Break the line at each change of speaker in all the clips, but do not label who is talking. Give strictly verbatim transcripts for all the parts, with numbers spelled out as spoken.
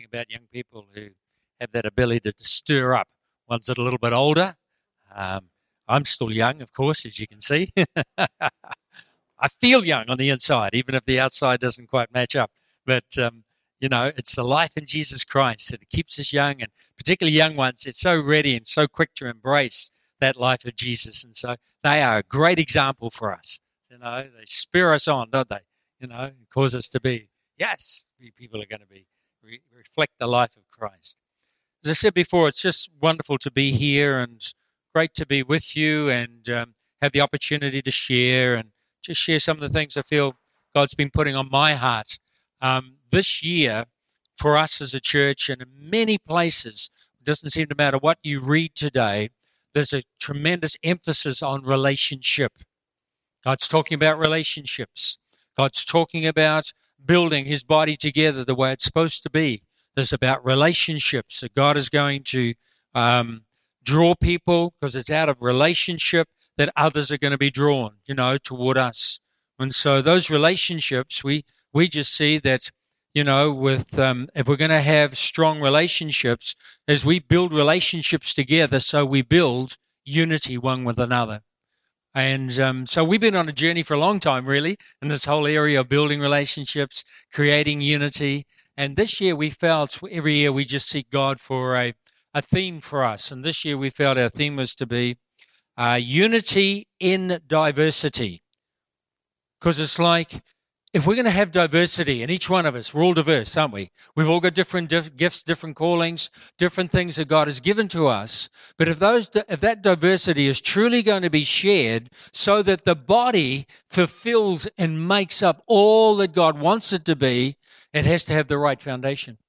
about young people who have that ability to stir up ones that are a little bit older. Um, I'm still young, of course, as you can see. I feel young on the inside, even if the outside doesn't quite match up. But, um, you know, it's the life in Jesus Christ that keeps us young, and particularly young ones, it's so ready and so quick to embrace that life of Jesus. And so they are a great example for us. You know, they spur us on, don't they? You know, and cause us to be, yes, people are going to be, re- reflect the life of Christ. As I said before, it's just wonderful to be here and great to be with you and um, have the opportunity to share and just share some of the things I feel God's been putting on my heart. Um, this year, for us as a church and in many places, it doesn't seem to matter what you read today, there's a tremendous emphasis on relationship. God's talking about relationships. God's talking about building his body together the way it's supposed to be. There's about relationships that God is going to um, draw people, because it's out of relationship that others are going to be drawn, you know, toward us. And so those relationships, we we just see that, you know, with um, if we're going to have strong relationships, as we build relationships together, so we build unity one with another. And um, so we've been on a journey for a long time, really, in this whole area of building relationships, creating unity. And this year we felt, every year we just seek God for a, a theme for us. And this year we felt our theme was to be uh, unity in diversity. Because it's like, if we're going to have diversity, and each one of us, we're all diverse, aren't we? We've all got different dif- gifts, different callings, different things that God has given to us. But if those, if that diversity is truly going to be shared so that the body fulfills and makes up all that God wants it to be, it has to have the right foundation.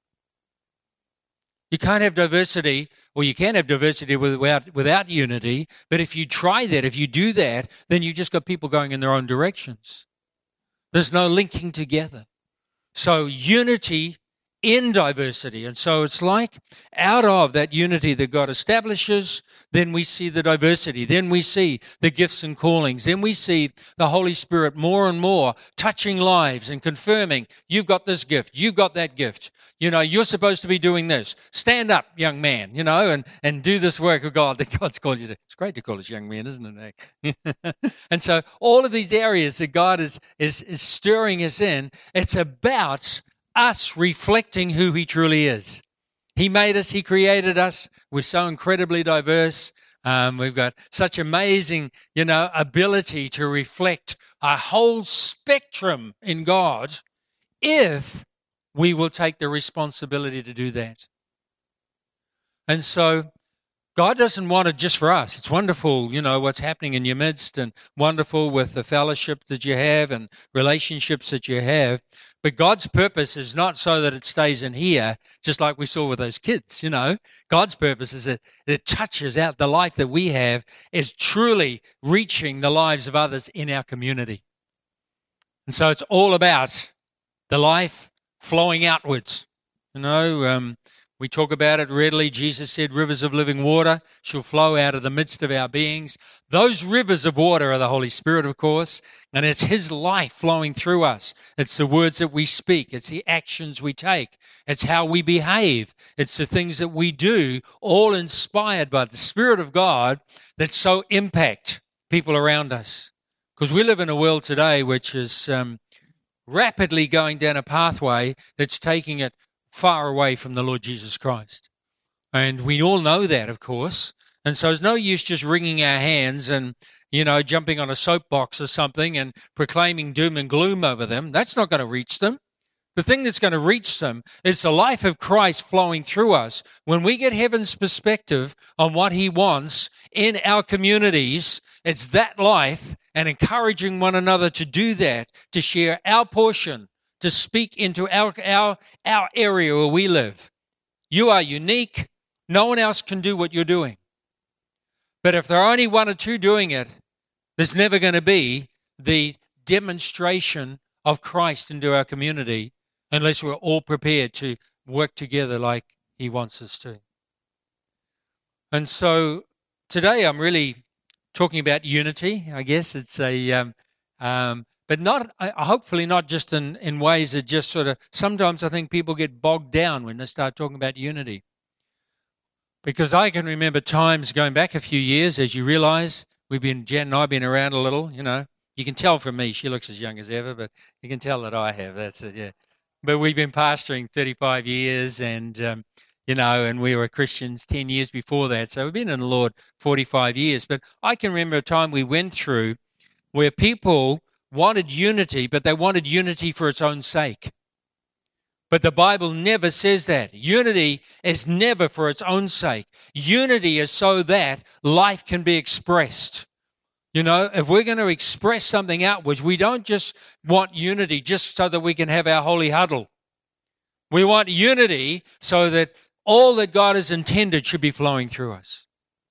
You can't have diversity, or you can have diversity without, without unity. But if you try that, if you do that, then you've just got people going in their own directions. There's no linking together. So unity in diversity. And so it's like out of that unity that God establishes, then we see the diversity. Then we see the gifts and callings. Then we see the Holy Spirit more and more touching lives and confirming, you've got this gift, you've got that gift. You know, you're supposed to be doing this. Stand up, young man, you know, and, and do this work of God that God's called you to. It's great to call us young men, isn't it? And so all of these areas that God is, is, is stirring us in, it's about us reflecting who he truly is. He made us, he created us. We're so incredibly diverse. Um, we've got such amazing, you know, ability to reflect a whole spectrum in God if we will take the responsibility to do that. And so God doesn't want it just for us. It's wonderful, you know, what's happening in your midst, and wonderful with the fellowship that you have and relationships that you have. But God's purpose is not so that it stays in here, just like we saw with those kids, you know. God's purpose is that it touches out the life that we have, is truly reaching the lives of others in our community. And so it's all about the life flowing outwards. You know, um, we talk about it readily. Jesus said, rivers of living water shall flow out of the midst of our beings. Those rivers of water are the Holy Spirit, of course, and it's his life flowing through us. It's the words that we speak. It's the actions we take. It's how we behave. It's the things that we do, all inspired by the Spirit of God, that so impact people around us. Because we live in a world today which is um, rapidly going down a pathway that's taking it far away from the Lord Jesus Christ. And we all know that, of course. And so it's no use just wringing our hands and, you know, jumping on a soapbox or something and proclaiming doom and gloom over them. That's not going to reach them. The thing that's going to reach them is the life of Christ flowing through us. When we get heaven's perspective on what he wants in our communities, it's that life, and encouraging one another to do that, to share our portion, to speak into our, our, our area where we live. You are unique. No one else can do what you're doing. But if there are only one or two doing it, there's never going to be the demonstration of Christ into our community unless we're all prepared to work together like he wants us to. And so today I'm really talking about unity. I guess it's a um, um, but not uh, hopefully not just in, in ways that just sort of, sometimes I think people get bogged down when they start talking about unity. Because I can remember times going back a few years, as you realize, we've been, Jen and I have been around a little, you know. You can tell from me, she looks as young as ever, but you can tell that I have. That's it, yeah. But we've been pastoring thirty-five years, and, um, you know, and we were Christians ten years before that. So we've been in the Lord forty-five years. But I can remember a time we went through where people wanted unity, but they wanted unity for its own sake. But the Bible never says that. Unity is never for its own sake. Unity is so that life can be expressed. You know, if we're going to express something outwards, we don't just want unity just so that we can have our holy huddle. We want unity so that all that God has intended should be flowing through us.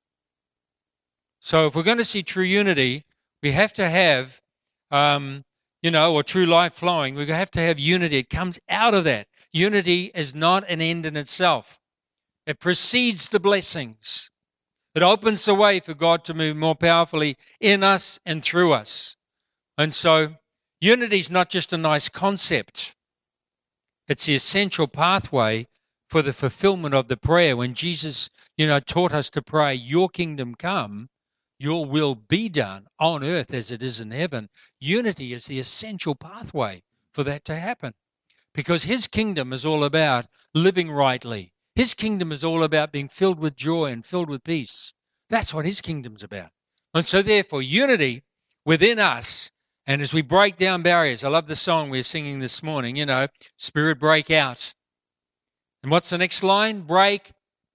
So if we're going to see true unity, we have to have um, you know, or true life flowing, we have to have unity. It comes out of that. Unity is not an end in itself. It precedes the blessings. It opens the way for God to move more powerfully in us and through us. And so unity is not just a nice concept. It's the essential pathway for the fulfillment of the prayer. When Jesus, you know, taught us to pray, your kingdom come, your will be done on earth as it is in heaven. Unity is the essential pathway for that to happen. Because his kingdom is all about living rightly. His kingdom is all about being filled with joy and filled with peace. That's what his kingdom's about. And so therefore, unity within us, and as we break down barriers, I love the song we were singing this morning, you know, Spirit break out. And what's the next line? Break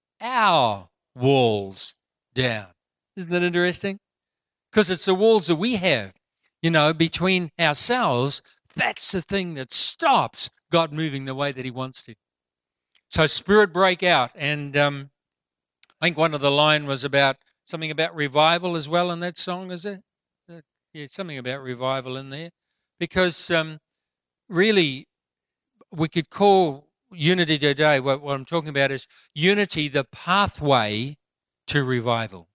our walls down. Isn't that interesting? Because it's the walls that we have, you know, between ourselves. That's the thing that stops God moving the way that he wants to. So Spirit break out. And um, I think one of the line was about something about revival as well in that song, is it? Uh, yeah, something about revival in there. Because um, really, we could call unity today, what, what I'm talking about is unity, the pathway to revival.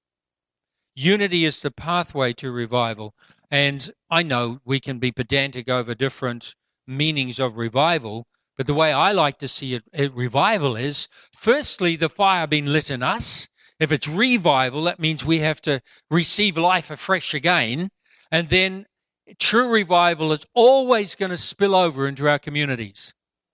Unity is the pathway to revival. And I know we can be pedantic over different meanings of revival, but the way I like to see it, it revival is, firstly, the fire being lit in us. If it's revival, that means we have to receive life afresh again. And then true revival is always going to spill over into our communities.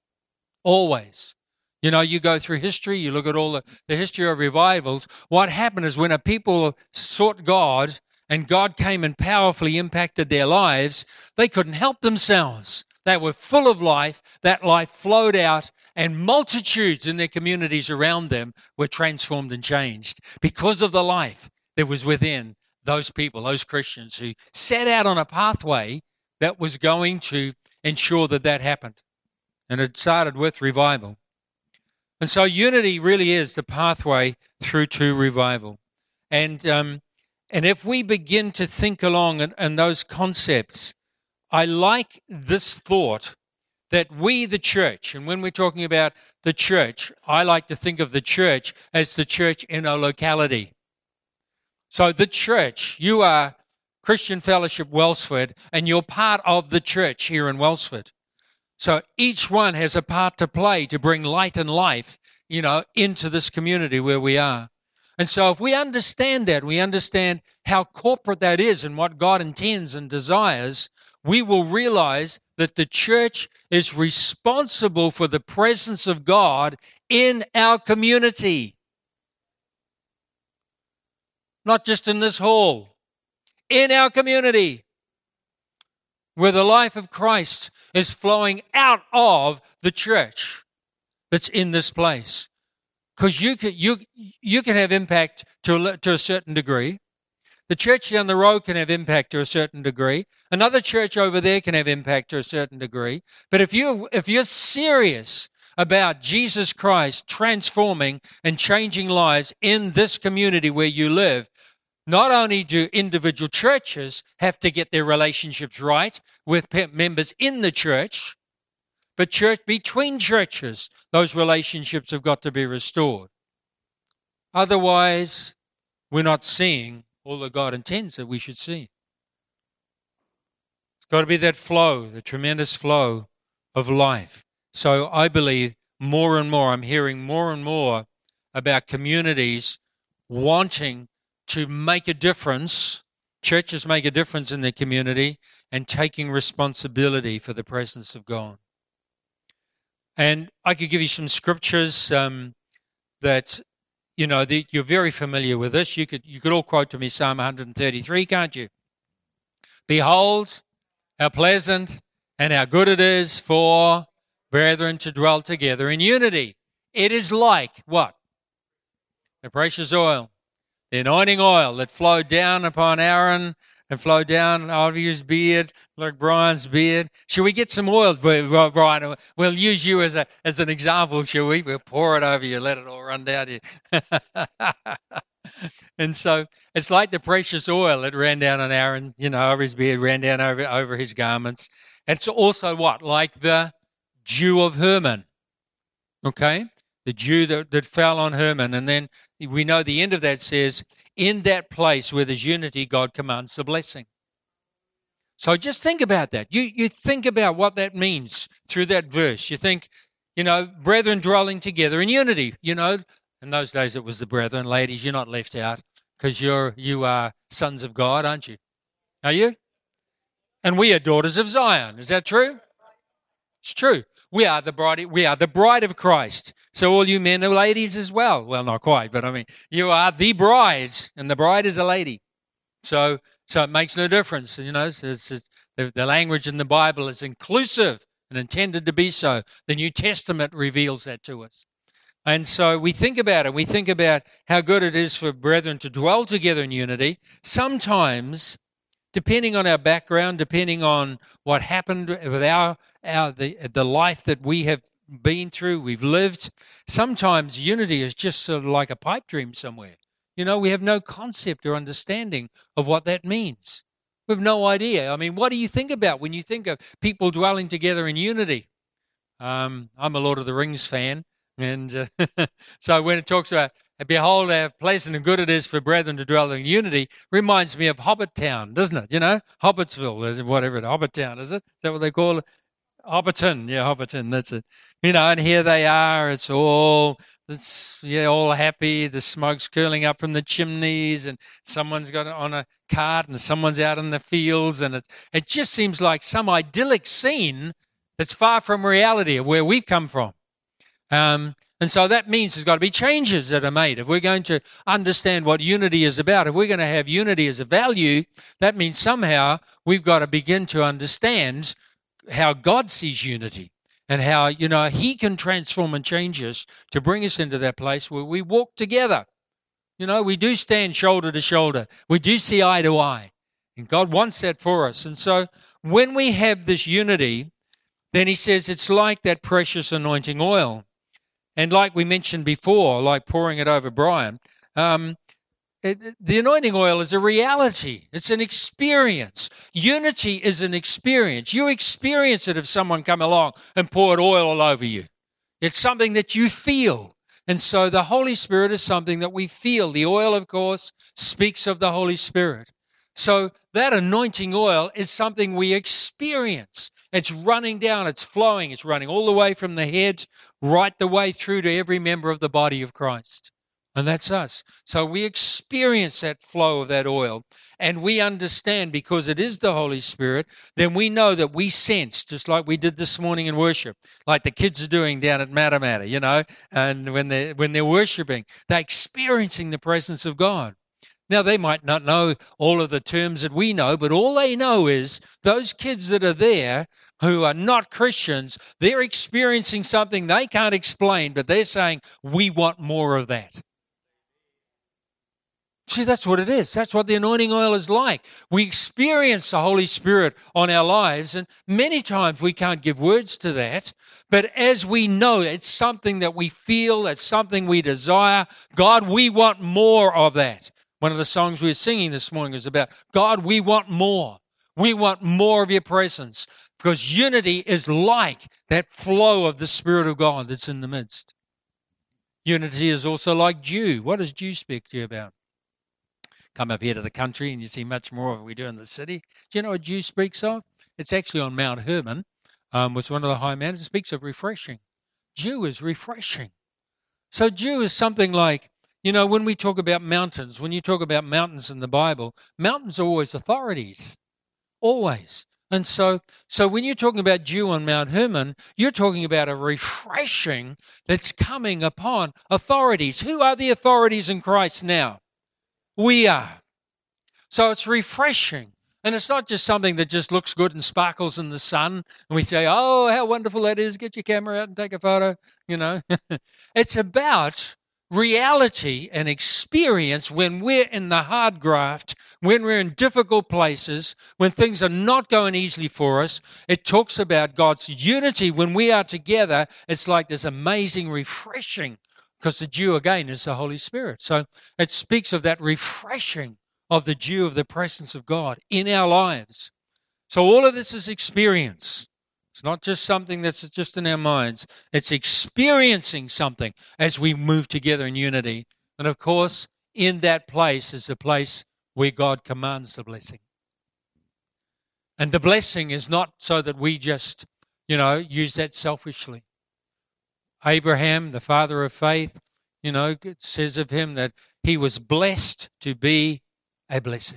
Always. You know, you go through history, you look at all the, the history of revivals. What happened is when a people sought God and God came and powerfully impacted their lives, they couldn't help themselves. They were full of life. That life flowed out, and multitudes in their communities around them were transformed and changed because of the life that was within those people, those Christians who set out on a pathway that was going to ensure that that happened. And it started with revival. And so unity really is the pathway through to revival. And um, and if we begin to think along in, in those concepts, I like this thought that we, the church, and when we're talking about the church, I like to think of the church as the church in a locality. So the church, you are Christian Fellowship Wellsford, and you're part of the church here in Wellsford. So each one has a part to play to bring light and life, you know, into this community where we are. And so if we understand that, we understand how corporate that is and what God intends and desires, we will realize that the church is responsible for the presence of God in our community. Not just in this hall, in our community, where the life of Christ is flowing out of the church that's in this place. Because you can, you, you can have impact to a, to a certain degree. The church down the road can have impact to a certain degree. Another church over there can have impact to a certain degree. But if you if you're serious about Jesus Christ transforming and changing lives in this community where you live, not only do individual churches have to get their relationships right with members in the church, but church between churches, those relationships have got to be restored. Otherwise, we're not seeing all that God intends that we should see.
got to be that flow, the tremendous flow of life. So I believe more and more, I'm hearing more and more about communities wanting to make a difference, churches make a difference in their community, and taking responsibility for the presence of God. And I could give you some scriptures um, that, you know, the, you're very familiar with this. You could you could all quote to me Psalm one thirty-three, can't you? Behold, how pleasant and how good it is for brethren to dwell together in unity. It is like what? The precious oil, the anointing oil that flowed down upon Aaron and flowed down over his beard, like Brian's beard. Shall we get some oils, Brian? We'll use you as a as an example, shall we? We'll pour it over you, let it all run down you. And so it's like the precious oil that ran down on Aaron, you know, over his beard, ran down over, over his garments. It's also what? Like the dew of Hermon. Okay? The dew that, that fell on Hermon. And then we know the end of that says, in that place where there's unity, God commands the blessing. So just think about that. You, you think about what that means through that verse. You think, you know, brethren dwelling together in unity, you know. In those days, it was the brethren. Ladies, you're not left out because you're you are sons of God, aren't you? Are you? And we are daughters of Zion. Is that true? It's true. We are the bride. We are the bride of Christ. So all you men are ladies as well. Well, not quite, but I mean, you are the bride, and the bride is a lady. So, so it makes no difference. You know, it's, it's, it's, the, the language in the Bible is inclusive and intended to be so. The New Testament reveals that to us. And so we think about it. We think about how good it is for brethren to dwell together in unity. Sometimes, depending on our background, depending on what happened with our, our the, the life that we have been through, we've lived, sometimes unity is just sort of like a pipe dream somewhere. You know, we have no concept or understanding of what that means. We have no idea. I mean, what do you think about when you think of people dwelling together in unity? Um, I'm a Lord of the Rings fan. And uh, so when it talks about, behold, how pleasant and good it is for brethren to dwell in unity, reminds me of Hobbit Town, doesn't it? You know, Hobbitsville, whatever it, Hobbit Town, is it? Is that what they call it? Hobbiton, yeah, Hobbiton, that's it. You know, and here they are, it's all, it's, yeah, all happy, the smoke's curling up from the chimneys, and someone's got it on a cart, and someone's out in the fields, and it, it just seems like some idyllic scene that's far from reality of where we've come from. Um, and so that means there's got to be changes that are made. If we're going to understand what unity is about, if we're going to have unity as a value, that means somehow we've got to begin to understand how God sees unity and how, you know, he can transform and change us to bring us into that place where we walk together. You know, we do stand shoulder to shoulder. We do see eye to eye. And God wants that for us. And so when we have this unity, then he says it's like that precious anointing oil. And like we mentioned before, like pouring it over Brian, um, it, the anointing oil is a reality. It's an experience. Unity is an experience. You experience it if someone come along and poured oil all over you. It's something that you feel. And so the Holy Spirit is something that we feel. The oil, of course, speaks of the Holy Spirit. So that anointing oil is something we experience. It's running down, it's flowing, it's running all the way from the head right the way through to every member of the body of Christ. And that's us. So we experience that flow of that oil, and we understand because it is the Holy Spirit, then we know that we sense, just like we did this morning in worship, like the kids are doing down at Matamata, you know, and when they're, when they're worshiping, they're experiencing the presence of God. Now, they might not know all of the terms that we know, but all they know is those kids that are there who are not Christians, they're experiencing something they can't explain, but they're saying, we want more of that. See, that's what it is. That's what the anointing oil is like. We experience the Holy Spirit on our lives, and many times we can't give words to that. But as we know, it's something that we feel, it's something we desire. God, we want more of that. One of the songs we were singing this morning was about, God, we want more. We want more of your presence. Because unity is like that flow of the Spirit of God that's in the midst. Unity is also like dew. What does dew speak to you about? Come up here to the country and you see much more of what we do in the city. Do you know what dew speaks of? It's actually on Mount Hermon, um, was one of the high mountains. It speaks of refreshing. Dew is refreshing. So dew is something like, you know, when we talk about mountains, when you talk about mountains in the Bible, mountains are always authorities, always. And so, so when you're talking about dew on Mount Hermon, you're talking about a refreshing that's coming upon authorities. Who are the authorities in Christ now? We are. So it's refreshing. And it's not just something that just looks good and sparkles in the sun. And we say, oh, how wonderful that is. Get your camera out and take a photo. You know, it's about reality and experience when we're in the hard graft, when we're in difficult places, when things are not going easily for us. It talks about God's unity. When we are together, it's like this amazing refreshing, because the dew, again, is the Holy Spirit. So it speaks of that refreshing of the dew of the presence of God in our lives. So all of this is experience. It's not just something that's just in our minds. It's experiencing something as we move together in unity. And of course, in that place is the place where God commands the blessing. And the blessing is not so that we just, you know, use that selfishly. Abraham, the father of faith, you know, it says of him that he was blessed to be a blessing.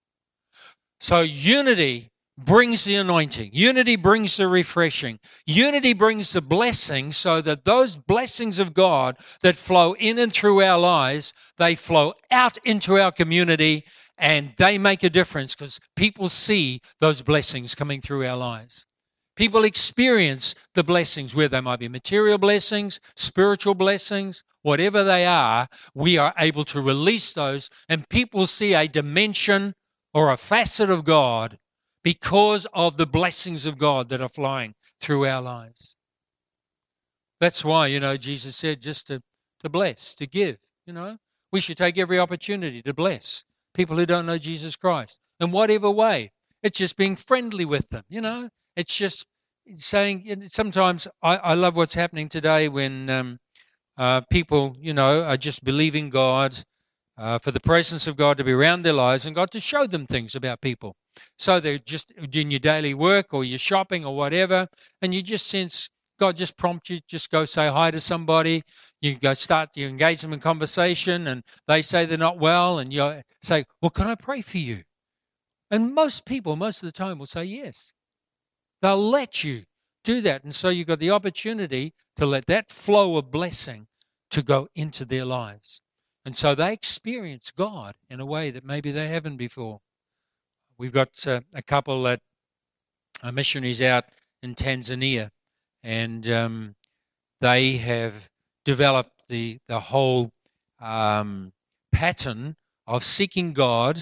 So unity brings the anointing. Unity brings the refreshing. Unity brings the blessing, so that those blessings of God that flow in and through our lives, they flow out into our community, and they make a difference because people see those blessings coming through our lives. People experience the blessings, where they might be material blessings, spiritual blessings, whatever they are. We are able to release those, and people see a dimension or a facet of God because of the blessings of God that are flowing through our lives. That's why, you know, Jesus said just to, to bless, to give, you know. We should take every opportunity to bless people who don't know Jesus Christ in whatever way. It's just being friendly with them, you know. It's just saying, sometimes I, I love what's happening today when um, uh, people, you know, are just believing God uh, for the presence of God to be around their lives and God to show them things about people. So they're just doing your daily work or your shopping or whatever, and you just sense God just prompt you, just go say hi to somebody. You go start, you engage them in conversation, and they say they're not well, and you say, well, can I pray for you? And most people, most of the time, will say yes. They'll let you do that. And so you've got the opportunity to let that flow of blessing to go into their lives. And so they experience God in a way that maybe they haven't before. We've got uh, a couple that are missionaries out in Tanzania, and um, they have developed the, the whole um, pattern of seeking God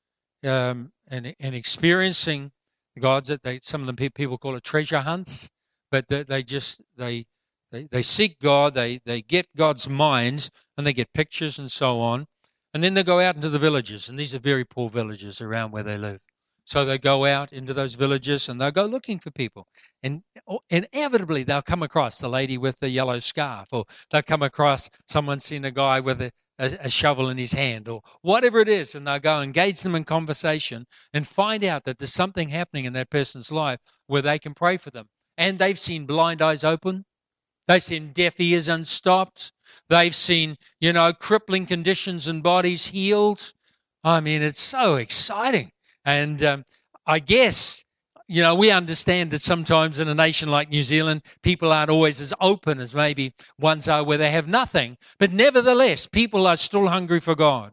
um, and, and experiencing God. That they, some of them people call it treasure hunts, but they, they just they, they they seek God. They they get God's mind, and they get pictures and so on, and then they go out into the villages. And these are very poor villages around where they live. So they go out into those villages and they'll go looking for people, and inevitably they'll come across the lady with the yellow scarf, or they'll come across someone seeing a guy with a A, a shovel in his hand, or whatever it is, and they'll go engage them in conversation and find out that there's something happening in that person's life where they can pray for them. And they've seen blind eyes open. They've seen deaf ears unstopped. They've seen, you know, crippling conditions and bodies healed. I mean, it's so exciting. And um, I guess, you know, we understand that sometimes in a nation like New Zealand, people aren't always as open as maybe ones are where they have nothing. But nevertheless, people are still hungry for God.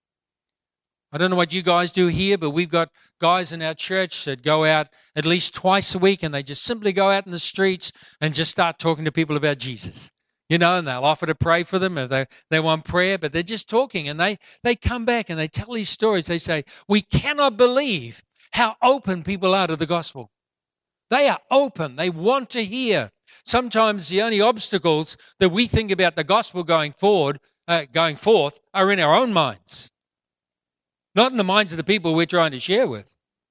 I don't know what you guys do here, but we've got guys in our church that go out at least twice a week, and they just simply go out in the streets and just start talking to people about Jesus. You know, and they'll offer to pray for them if they, they want prayer, but they're just talking, and they, they come back and they tell these stories. They say, we cannot believe how open people are to the gospel. They are open. They want to hear. Sometimes the only obstacles that we think about the gospel going forward, uh, going forth, are in our own minds, not in the minds of the people we're trying to share with.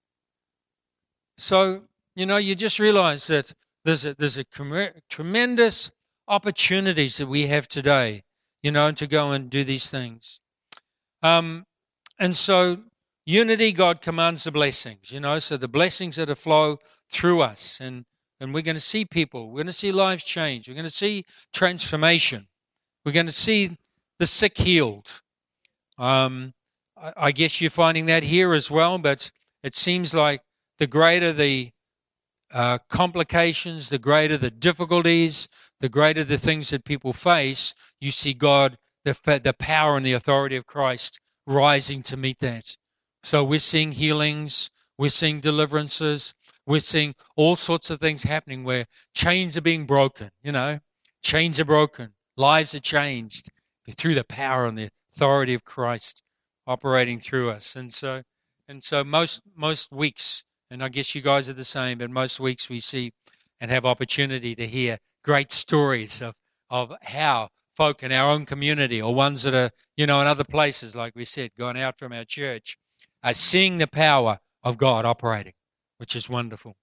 So, you know, you just realize that there's a, there's a tremendous opportunities that we have today, you know, to go and do these things. Um, and so unity, God commands the blessings, you know, so the blessings that flow through us. And, and we're going to see people, we're going to see lives change, we're going to see transformation, we're going to see the sick healed. Um, I, I guess you're finding that here as well, but it seems like the greater the uh, complications, the greater the difficulties, the greater the things that people face, you see God, the, the power and the authority of Christ rising to meet that. So we're seeing healings, we're seeing deliverances, we're seeing all sorts of things happening where chains are being broken, you know, chains are broken, lives are changed through the power and the authority of Christ operating through us. And so, and so most most weeks, and I guess you guys are the same, but most weeks we see and have opportunity to hear great stories of, of how folk in our own community or ones that are, you know, in other places, like we said, gone out from our church, are seeing the power of God operating, which is wonderful.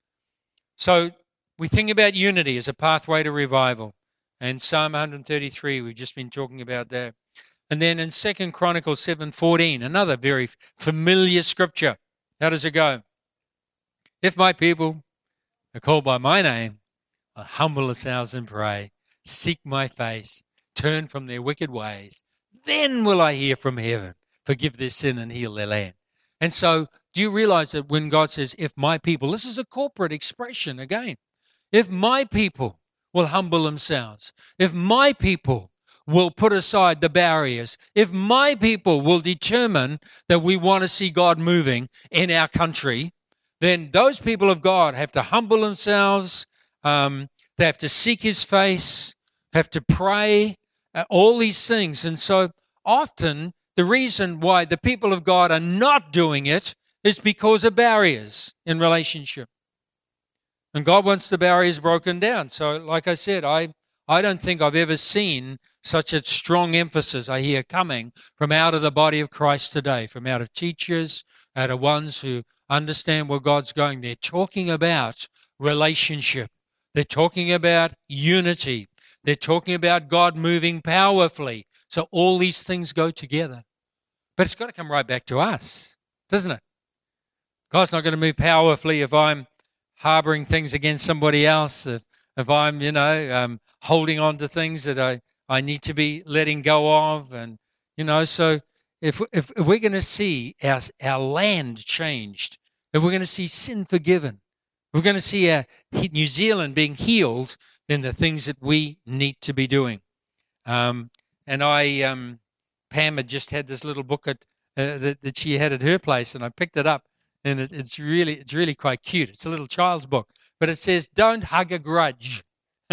So we think about unity as a pathway to revival. And Psalm one thirty-three, we've just been talking about that. And then in Second Chronicles seven fourteen, another very familiar scripture. How does it go? If my people are called by my name, will humble themselves and pray, seek my face, turn from their wicked ways, then will I hear from heaven, forgive their sin and heal their land. And so do you realize that when God says, if my people, this is a corporate expression again. If my people will humble themselves, if my people will put aside the barriers, if my people will determine that we want to see God moving in our country, then those people of God have to humble themselves, um, they have to seek his face, have to pray, uh, all these things. And so often the reason why the people of God are not doing it is because of barriers in relationship. And God wants the barriers broken down. So like I said, I, I don't think I've ever seen such a strong emphasis I hear coming from out of the body of Christ today, from out of teachers, out of ones who understand where God's going. They're talking about relationship. They're talking about unity. They're talking about God moving powerfully. So all these things go together. But it's got to come right back to us, doesn't it? God's not going to move powerfully if I'm harboring things against somebody else, if, if I'm, you know, um, holding on to things that I, I need to be letting go of. And, you know, so if, if, if we're going to see our, our land changed, if we're going to see sin forgiven, if we're going to see our, New Zealand being healed, then the things that we need to be doing. Um, and I, um, Pam had just had this little book at, uh, that, that she had at her place, and I picked it up, and it, it's really, it's really quite cute. It's a little child's book, but it says, "Don't hug a grudge."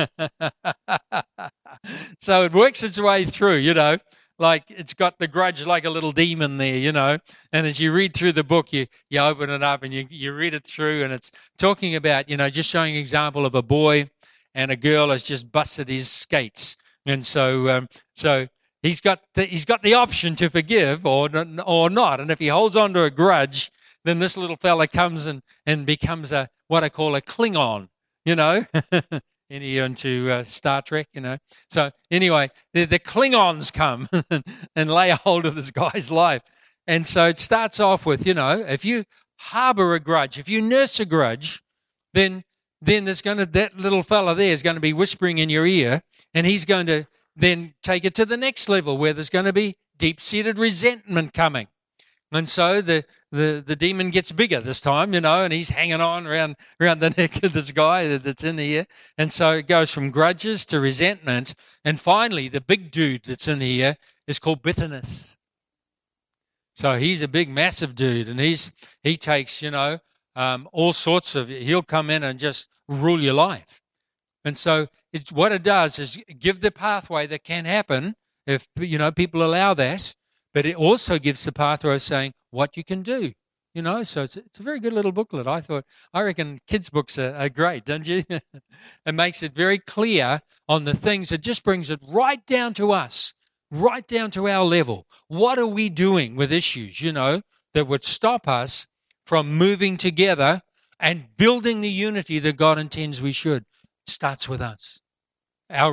So it works its way through, you know, like it's got the grudge like a little demon there, you know. And as you read through the book, you, you open it up and you, you read it through, and it's talking about, you know, just showing an example of a boy and a girl has just busted his skates. And so, um, so he's got the, he's got the option to forgive or or not. And if he holds on to a grudge, then this little fella comes and, and becomes a what I call a Klingon, you know. Any into uh, Star Trek, you know. So anyway, the, the Klingons come and lay a hold of this guy's life. And so it starts off with, you know, if you harbor a grudge, if you nurse a grudge, then then there's going to, that little fella there is going to be whispering in your ear, and he's going to then take it to the next level where there's going to be deep-seated resentment coming. And so the, the, the demon gets bigger this time, you know, and he's hanging on around, around the neck of this guy that's in here. And so it goes from grudges to resentment. And finally, the big dude that's in here is called bitterness. So he's a big, massive dude, and he's he takes, you know, um, all sorts of, he'll come in and just rule your life. And so it's what it does is give the pathway that can happen if, you know, people allow that. But it also gives the pathway of saying what you can do, you know. So it's, it's a very good little booklet. I thought, I reckon kids' books are, are great, don't you? It makes it very clear on the things. It just brings it right down to us, right down to our level. What are we doing with issues, you know, that would stop us from moving together and building the unity that God intends we should? It starts with us, our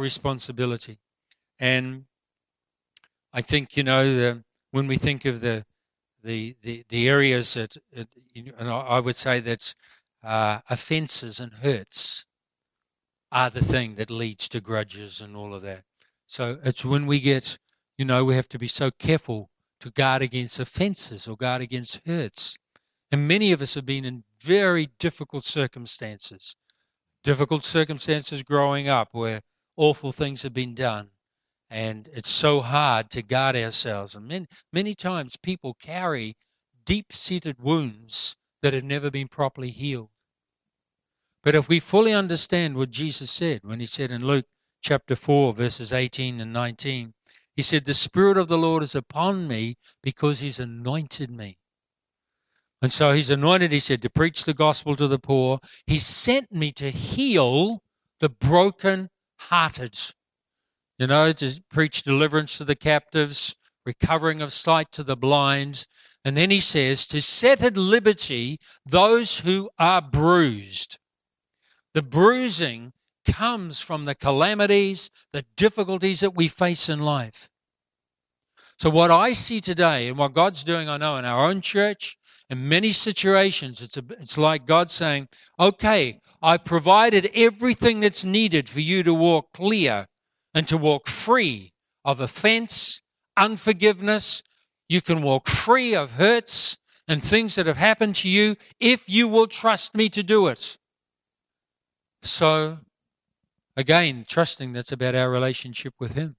responsibility. And I think, you know, the, when we think of the the, the, the areas that, it, and I would say that uh, offences and hurts are the thing that leads to grudges and all of that. So it's when we get, you know, we have to be so careful to guard against offences or guard against hurts. And many of us have been in very difficult circumstances, difficult circumstances growing up where awful things have been done. And it's so hard to guard ourselves. And many, many times people carry deep-seated wounds that have never been properly healed. But if we fully understand what Jesus said when he said in Luke chapter four, verses eighteen and nineteen, he said, the Spirit of the Lord is upon me because he's anointed me. And so he's anointed, he said, to preach the gospel to the poor. He sent me to heal the broken-hearted. You know, to preach deliverance to the captives, recovering of sight to the blind. And then he says, to set at liberty those who are bruised. The bruising comes from the calamities, the difficulties that we face in life. So what I see today and what God's doing, I know, in our own church, in many situations, it's, a, it's like God saying, okay, I provided everything that's needed for you to walk clear and to walk free of offense, unforgiveness. You can walk free of hurts and things that have happened to you if you will trust me to do it. So, again, trusting, that's about our relationship with him.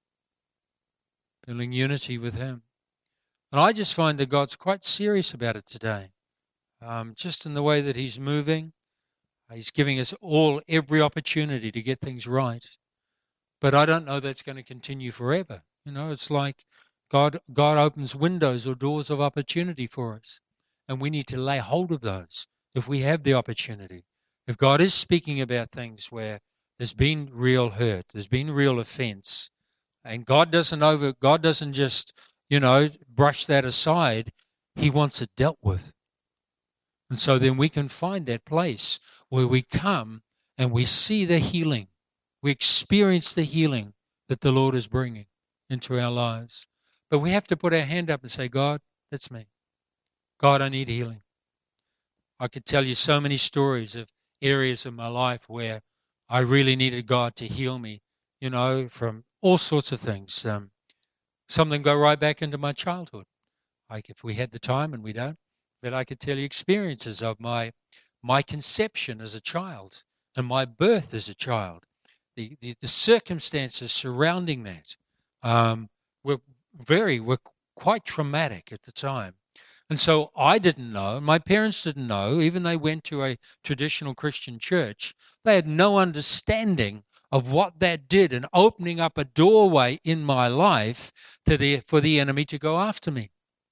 Building unity with him. And I just find that God's quite serious about it today. Um, just in the way that he's moving. He's giving us all every opportunity to get things right. But I don't know that's going to continue forever. You know, it's like God, God opens windows or doors of opportunity for us. And we need to lay hold of those if we have the opportunity. If God is speaking about things where there's been real hurt, there's been real offense, and God doesn't over, God doesn't just, you know, brush that aside. He wants it dealt with. And so then we can find that place where we come and we see the healing. We experience the healing that the Lord is bringing into our lives. But we have to put our hand up and say, God, that's me. God, I need healing. I could tell you so many stories of areas of my life where I really needed God to heal me, you know, from all sorts of things. Um, some of them go right back into my childhood. Like if we had the time, and we don't, but I could tell you experiences of my my conception as a child and my birth as a child. The the, the circumstances surrounding that um, were very were quite traumatic at the time. And so I didn't know, my parents didn't know, even they went to a traditional Christian church, they had no understanding of what that did in opening up a doorway in my life to the, for the enemy to go after me.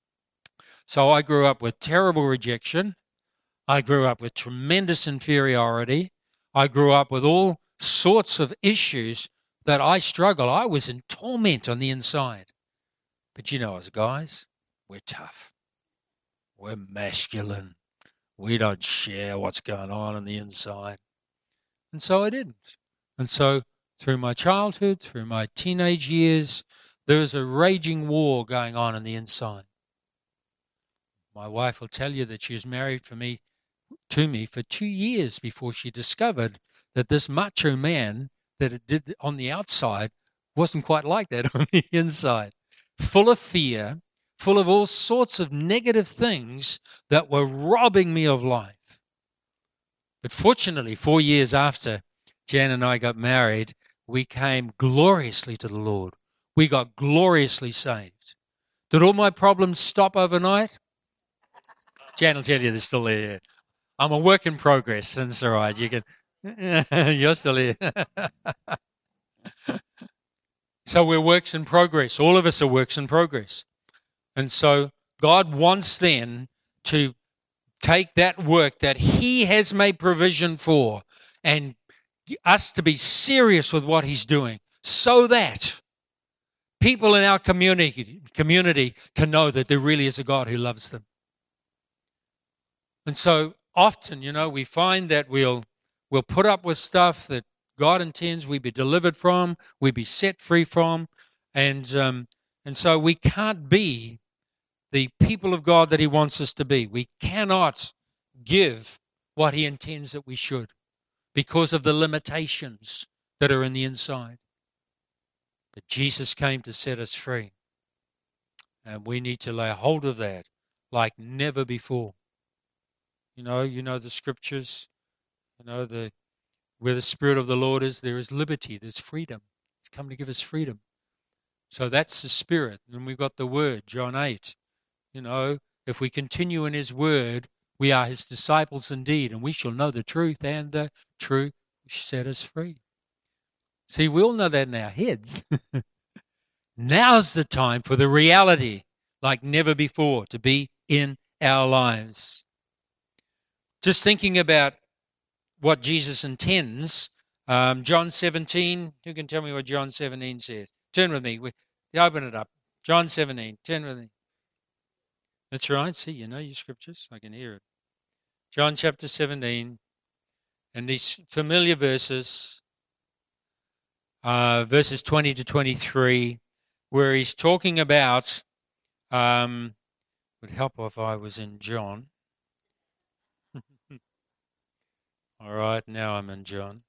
So I grew up with terrible rejection. I grew up with tremendous inferiority. I grew up with all sorts of issues that I struggled. I was in torment on the inside. But you know us guys, we're tough. We're masculine. We don't share what's going on on the inside. And so I didn't. And so through my childhood, through my teenage years, there was a raging war going on on the inside. My wife will tell you that she was married for me, to me for two years before she discovered that this macho man that it did on the outside wasn't quite like that on the inside. Full of fear, full of all sorts of negative things that were robbing me of life. But fortunately, four years after Jan and I got married, we came gloriously to the Lord. We got gloriously saved. Did all my problems stop overnight? Jan will tell you they're still there. I'm a work in progress, and it's all right. You can, you're still here. So we're works in progress. All of us are works in progress. And so God wants then to take that work that he has made provision for and us to be serious with what he's doing so that people in our community, community can know that there really is a God who loves them. And so often, you know, we find that we'll we'll put up with stuff that God intends we be delivered from, we be set free from, and um, and so we can't be the people of God that he wants us to be. We cannot give what he intends that we should because of the limitations that are in the inside. But Jesus came to set us free. And we need to lay hold of that like never before. You know, you know the scriptures, you know, the where the Spirit of the Lord is, there is liberty, there's freedom. It's come to give us freedom. So that's the Spirit. And we've got the Word, John eight. You know, if we continue in his Word, we are his disciples indeed, and we shall know the truth, and the truth shall set us free. See, we all know that in our heads. Now's the time for the reality, like never before, to be in our lives. Just thinking about what Jesus intends, um, John seventeen, who can tell me what John seventeen says? Turn with me. We, open it up. John seventeen, turn with me. That's right. See, you know your scriptures. I can hear it. John chapter seventeen, and these familiar verses, uh, verses twenty to twenty-three, where he's talking about, um, would help if I was in John. All right, now I'm in John.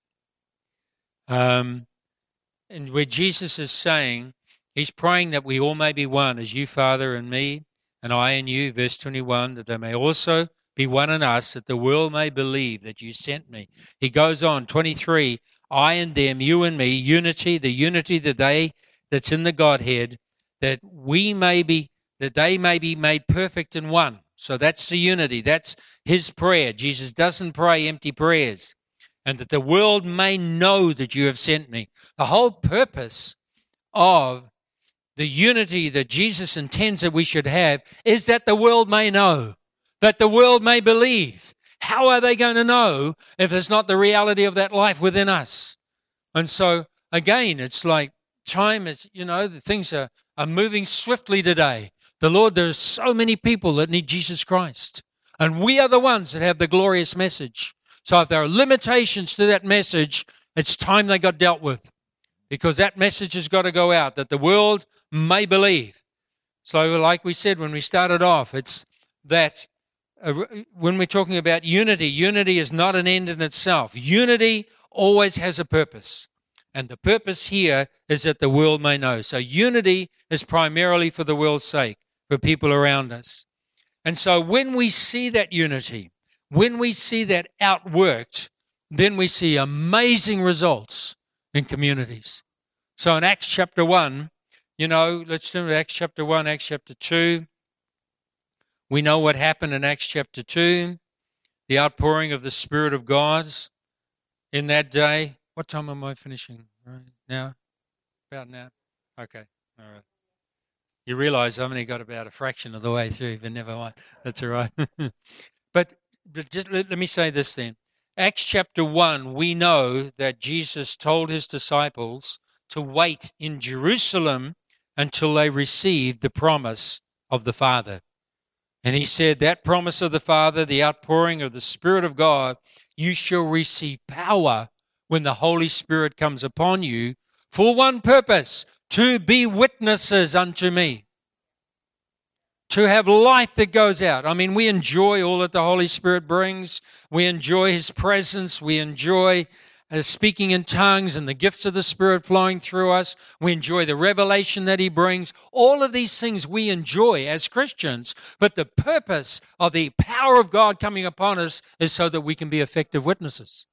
Um, and where Jesus is saying, he's praying that we all may be one, as you, Father, and me, and I and you, verse twenty-one, that they may also be one in us, that the world may believe that you sent me. He goes on, twenty-three, I and them, you and me, unity, the unity that they, that's in the Godhead, that we may be, that they may be made perfect in one. So that's the unity. That's his prayer. Jesus doesn't pray empty prayers. And that the world may know that you have sent me. The whole purpose of the unity that Jesus intends that we should have is that the world may know, that the world may believe. How are they going to know if it's not the reality of that life within us? And so, again, it's like time is, you know, the things are, are moving swiftly today. The Lord, there's so many people that need Jesus Christ. And we are the ones that have the glorious message. So if there are limitations to that message, it's time they got dealt with. Because that message has got to go out, that the world may believe. So like we said when we started off, it's that uh, when we're talking about unity, unity is not an end in itself. Unity always has a purpose. And the purpose here is that the world may know. So unity is primarily for the world's sake, for people around us. And so when we see that unity, when we see that outworked, then we see amazing results in communities. So in Acts chapter one, you know, let's turn to Acts chapter one, Acts chapter two. We know what happened in Acts chapter two, the outpouring of the Spirit of God in that day. What time am I finishing? Right now? About now? Okay, all right. You realize I've only got about a fraction of the way through, but never mind. That's all right. but, but just let, let me say this then. Acts chapter one, we know that Jesus told his disciples to wait in Jerusalem until they received the promise of the Father. And he said that promise of the Father, the outpouring of the Spirit of God, you shall receive power when the Holy Spirit comes upon you for one purpose, to be witnesses unto me. To have life that goes out. I mean, we enjoy all that the Holy Spirit brings. We enjoy his presence. We enjoy uh, speaking in tongues and the gifts of the Spirit flowing through us. We enjoy the revelation that he brings. All of these things we enjoy as Christians. But the purpose of the power of God coming upon us is so that we can be effective witnesses.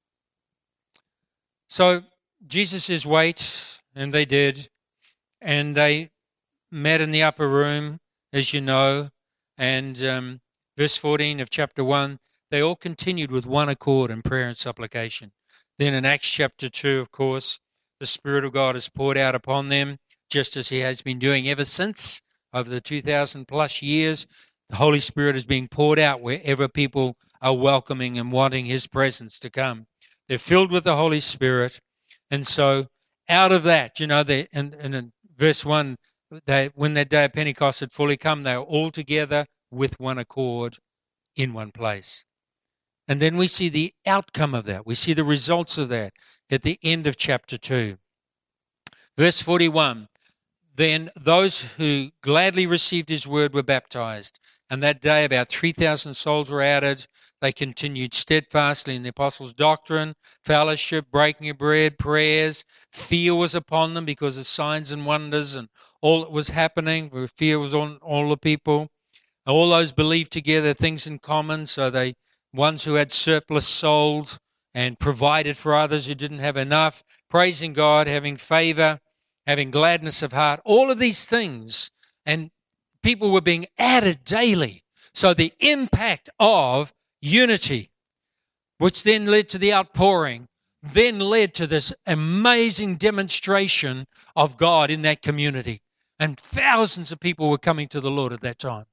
So Jesus says, wait, and they did. And they met in the upper room, as you know, and um, verse fourteen of chapter one, they all continued with one accord in prayer and supplication. Then in Acts chapter two, of course, the Spirit of God is poured out upon them, just as he has been doing ever since, over the two thousand plus years. The Holy Spirit is being poured out wherever people are welcoming and wanting his presence to come. They're filled with the Holy Spirit, and so out of that, you know, they, and, and in verse one, They, when that day of Pentecost had fully come, they were all together with one accord in one place. And then we see the outcome of that. We see the results of that at the end of chapter two. Verse forty-one, Then those who gladly received his word were baptized. And that day about three thousand souls were added. They continued steadfastly in the apostles' doctrine, fellowship, breaking of bread, prayers. Fear was upon them because of signs and wonders and all that was happening. Fear was on all the people. All those believed together, things in common. So they, ones who had surplus sold and provided for others who didn't have enough, praising God, having favor, having gladness of heart, all of these things. And people were being added daily. So the impact of unity, which then led to the outpouring, then led to this amazing demonstration of God in that community. And thousands of people were coming to the Lord at that time.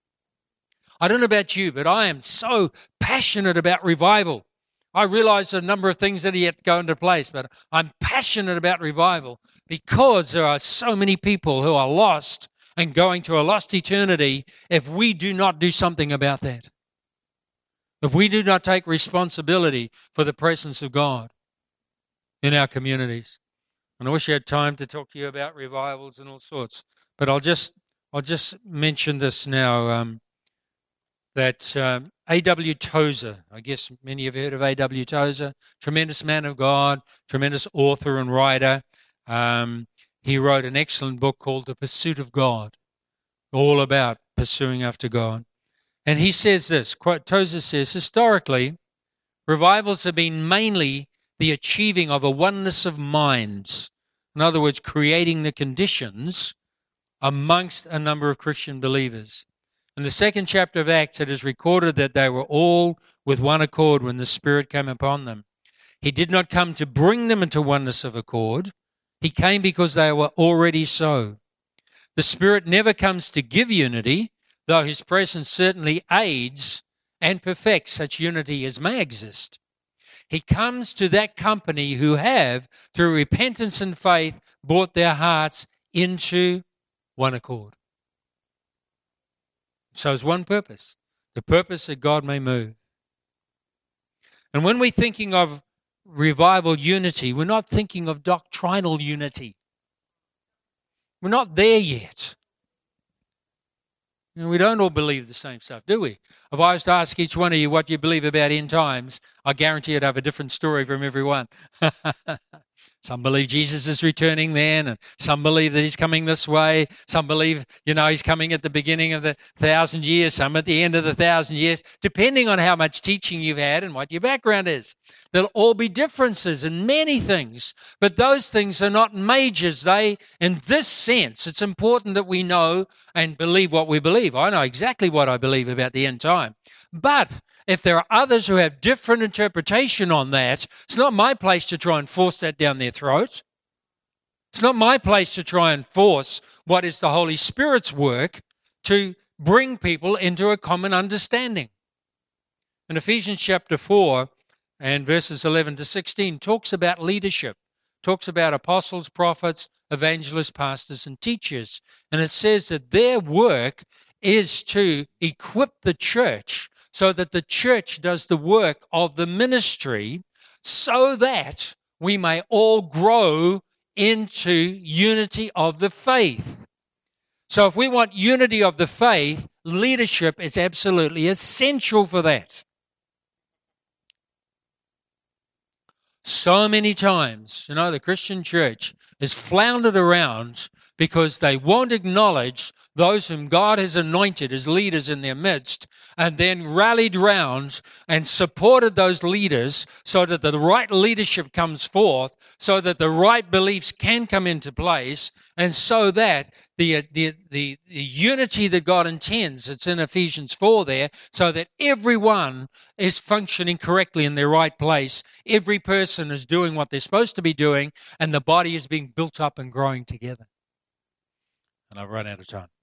I don't know about you, but I am so passionate about revival. I realize a number of things that are yet to go into place, but I'm passionate about revival because there are so many people who are lost and going to a lost eternity if we do not do something about that. If we do not take responsibility for the presence of God in our communities. And I wish I had time to talk to you about revivals and all sorts, but I'll just I'll just mention this now. Um, that um, A W Tozer, I guess many have heard of A W Tozer, tremendous man of God, tremendous author and writer. Um, he wrote an excellent book called The Pursuit of God, all about pursuing after God. And he says this, quote, Tozer says, historically, revivals have been mainly the achieving of a oneness of minds. In other words, creating the conditions amongst a number of Christian believers. In the second chapter of Acts, it is recorded that they were all with one accord when the Spirit came upon them. He did not come to bring them into oneness of accord. He came because they were already so. The Spirit never comes to give unity, though his presence certainly aids and perfects such unity as may exist. He comes to that company who have, through repentance and faith, brought their hearts into one accord. So it's one purpose, the purpose that God may move. And when we're thinking of revival unity, we're not thinking of doctrinal unity. We're not there yet. You know, we don't all believe the same stuff, do we? If I was to ask each one of you what you believe about end times, I guarantee I'd have a different story from everyone. Some believe Jesus is returning then, and some believe that he's coming this way. Some believe, you know, he's coming at the beginning of the thousand years, some at the end of the thousand years, depending on how much teaching you've had and what your background is. There'll all be differences in many things, but those things are not majors. They, in this sense, it's important that we know and believe what we believe. I know exactly what I believe about the end time. But if there are others who have different interpretation on that, it's not my place to try and force that down their throat. It's not my place to try and force what is the Holy Spirit's work to bring people into a common understanding. In Ephesians chapter four and verses eleven to sixteen talks about leadership, talks about apostles, prophets, evangelists, pastors, and teachers. And it says that their work is to equip the church so that the church does the work of the ministry so that we may all grow into unity of the faith. So if we want unity of the faith, leadership is absolutely essential for that. So many times, you know, the Christian church is floundered around because they won't acknowledge those whom God has anointed as leaders in their midst, and then rallied round and supported those leaders so that the right leadership comes forth, so that the right beliefs can come into place, and so that the, the, the, the unity that God intends, it's in Ephesians four there, so that everyone is functioning correctly in their right place. Every person is doing what they're supposed to be doing, and the body is being built up and growing together. And I've run out of time.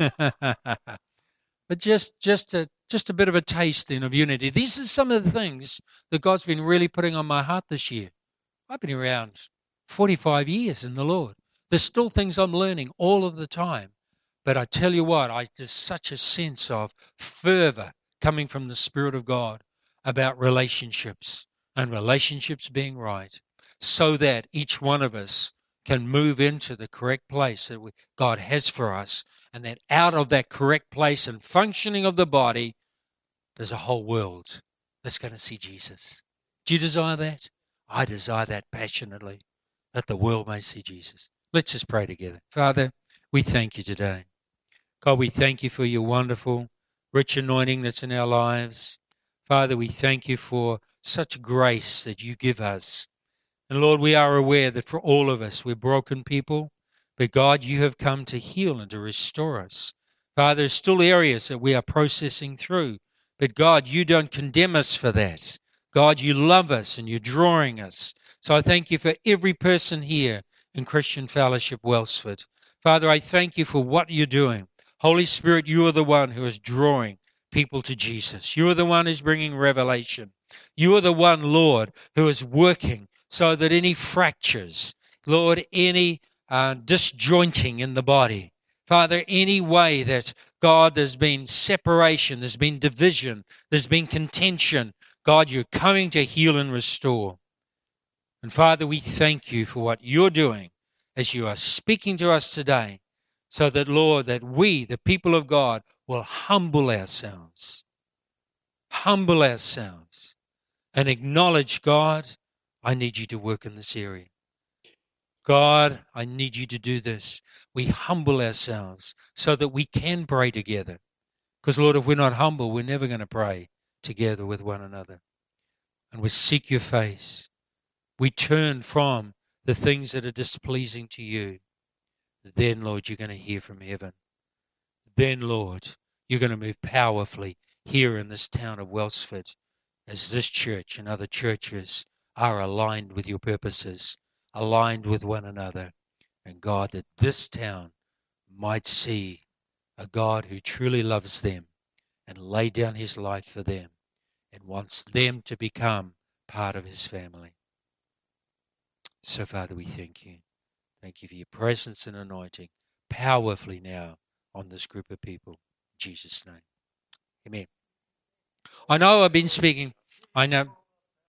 But just just a just a bit of a taste then of unity. These are some of the things that God's been really putting on my heart this year. I've been around forty-five years in the Lord. There's still things I'm learning all of the time. But I tell you what, I there's such a sense of fervor coming from the Spirit of God about relationships and relationships being right, so that each one of us can move into the correct place that we, God has for us, and that out of that correct place and functioning of the body, there's a whole world that's going to see Jesus. Do you desire that? I desire that passionately, that the world may see Jesus. Let's just pray together. Father, we thank you today. God, we thank you for your wonderful, rich anointing that's in our lives. Father, we thank you for such grace that you give us. And Lord, we are aware that for all of us, we're broken people. But God, you have come to heal and to restore us. Father, there's still areas that we are processing through. But God, you don't condemn us for that. God, you love us and you're drawing us. So I thank you for every person here in Christian Fellowship Wellsford. Father, I thank you for what you're doing. Holy Spirit, you are the one who is drawing people to Jesus. You are the one who's bringing revelation. You are the one, Lord, who is working so that any fractures, Lord, any uh, disjointing in the body, Father, any way that, God, there's been separation, there's been division, there's been contention, God, you're coming to heal and restore. And Father, we thank you for what you're doing as you are speaking to us today, so that, Lord, that we, the people of God, will humble ourselves, humble ourselves, and acknowledge, God, I need you to work in this area. God, I need you to do this. We humble ourselves so that we can pray together. Because, Lord, if we're not humble, we're never going to pray together with one another. And we seek your face. We turn from the things that are displeasing to you. Then, Lord, you're going to hear from heaven. Then, Lord, you're going to move powerfully here in this town of Wellsford as this church and other churches are aligned with your purposes, aligned with one another. And God, that this town might see a God who truly loves them and laid down his life for them and wants them to become part of his family. So, Father, we thank you. Thank you for your presence and anointing powerfully now on this group of people. In Jesus' name. Amen. I know I've been speaking. I know